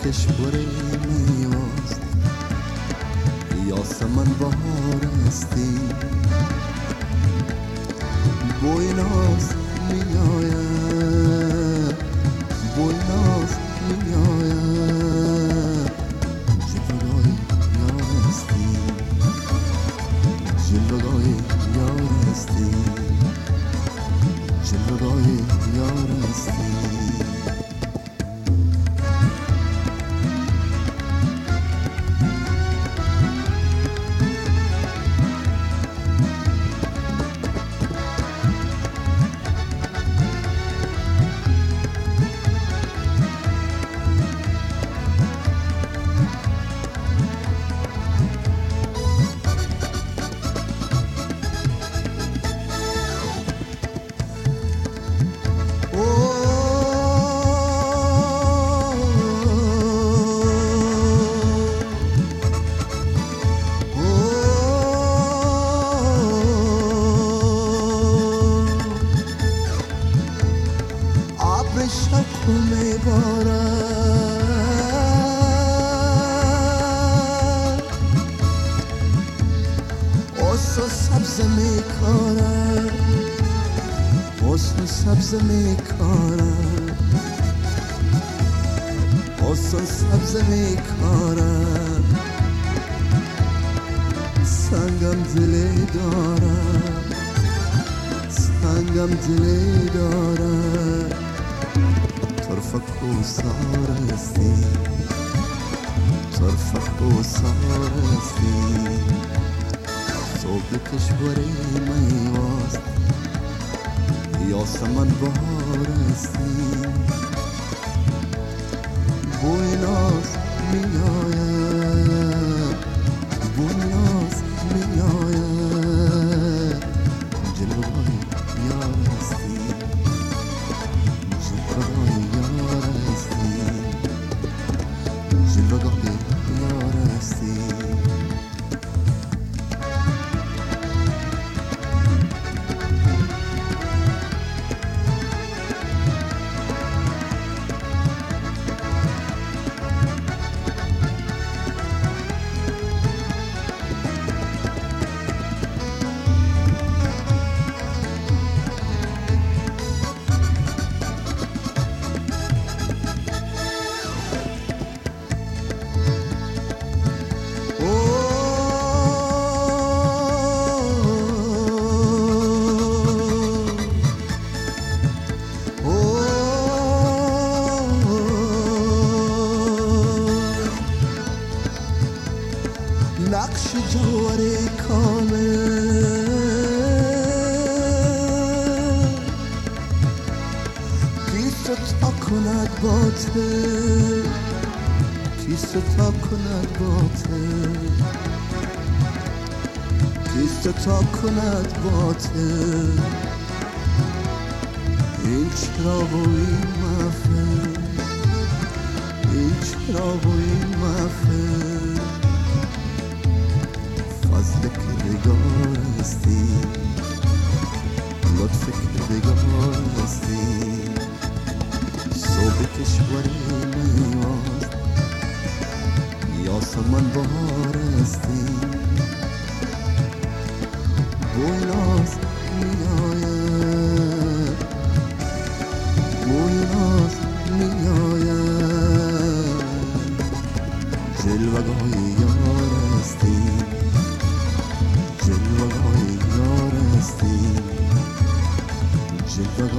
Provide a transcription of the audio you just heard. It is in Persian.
کشور میواست یاسمن بهار هستی بویناس میآید بویناس میآید جلوگاه یار هستی جلوگاه یار هستی جلوگاه یار هستی سبز میکارم حسن سبز میکارم سنگم دلی دارم سنگم دلی دارم طرف کوسار هستی طرف کوسار هستی صبح کشوری میواست یاسمن بهار هستی بویناس میآید بویناس میآید جلوگاه یار هستی جلوگاه یار هستی جلوگاه یار هستی نقش جوهر کامل کیست تا کند باطل کیست تا کند باطل کیست تا کند باطل این چرا و این محفل این چرا و این محفل فضل کردگار هستی لطف کردگار هستی صبح کشوری میواست یاسمن بهار هستی بویناس میآید بویناس میآید جلوگاه یار هستی جلوگاه یار هستی جلوگاه